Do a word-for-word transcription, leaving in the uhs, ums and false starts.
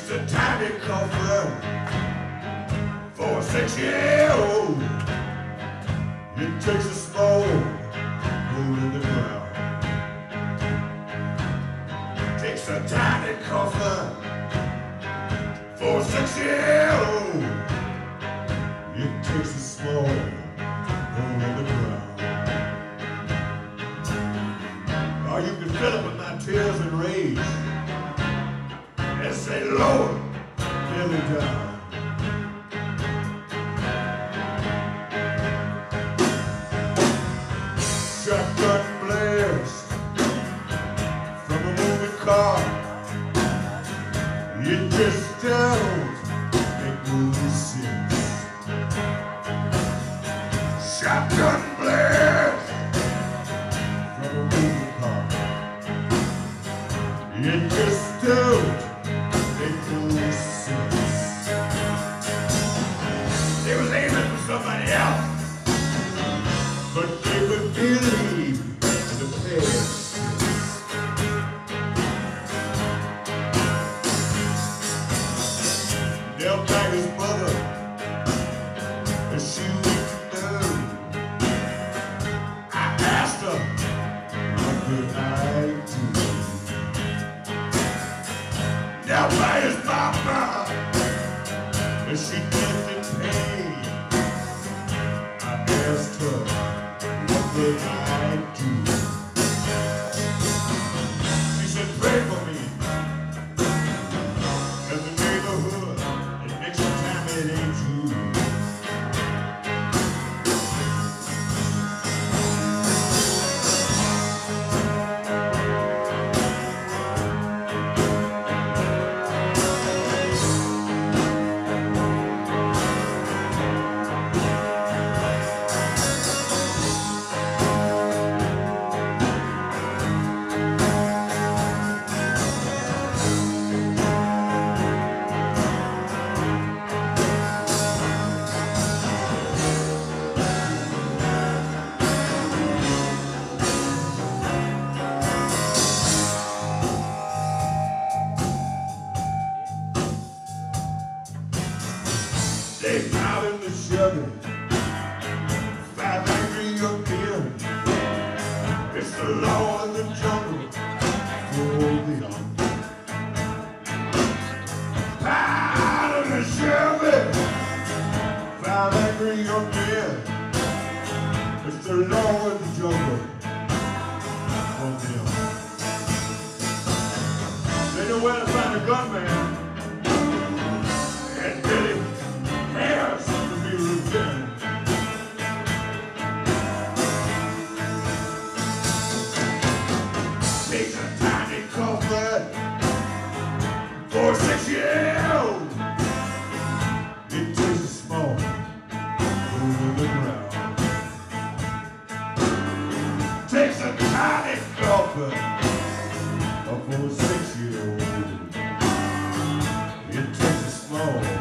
Takes a tiny coffin for a six-year-old. It takes a small hole in the ground. Takes a tiny coffin for a six-year-old. It takes a small hole in the ground. Oh, you can fill it with my tears and rage and say, Lord, fill me down. Shotgun blares from a moving car. It just don't make no sense. Shotgun blares from a moving car. It just don't make no sense. They was aiming for somebody else, but they would believe in the past. They'll tag his mother as she went to know. I asked her, what could I do? Now by his mama as she kept in pain. I asked her, what could I do? She said, pray for me. In the neighborhood, and next time it ain't true. They found in the Chevy five angry young men. It's the law in the jungle for them. Found in the Chevy five angry young men. It's the law in the jungle for them. They know where to find a gunman. And Billy Harris to be revenged. Takes a tiny coffin for a six-year-old. It takes a small hole in the ground. Takes a tiny coffin for a six-year-old. It takes a small